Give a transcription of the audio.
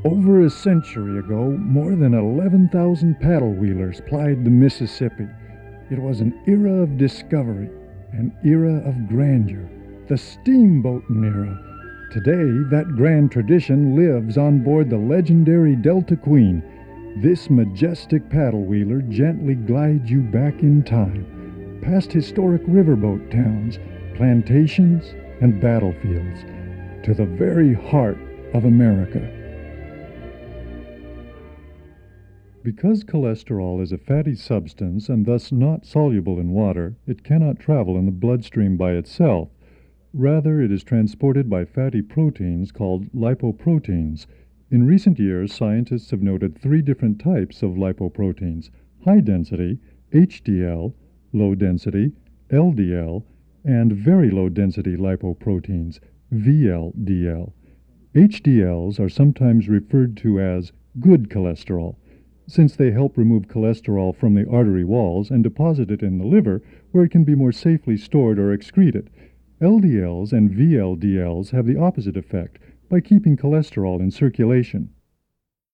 Over a century ago, more than 11,000 paddle wheelers plied the Mississippi. It was an era of discovery, an era of grandeur, the steamboating era. Today, that grand tradition lives on board the legendary Delta Queen. This majestic paddle wheeler gently glides you back in time, past historic riverboat towns, plantations, and battlefields, to the very heart of America. Because cholesterol is a fatty substance and thus not soluble in water, it cannot travel in the bloodstream by itself. Rather, it is transported by fatty proteins called lipoproteins. In recent years, scientists have noted three different types of lipoproteins: high density, HDL, low density, LDL, and very low density lipoproteins, VLDL. HDLs are sometimes referred to as good cholesterol, since they help remove cholesterol from the artery walls and deposit it in the liver, where it can be more safely stored or excreted. LDLs and VLDLs have the opposite effect by keeping cholesterol in circulation.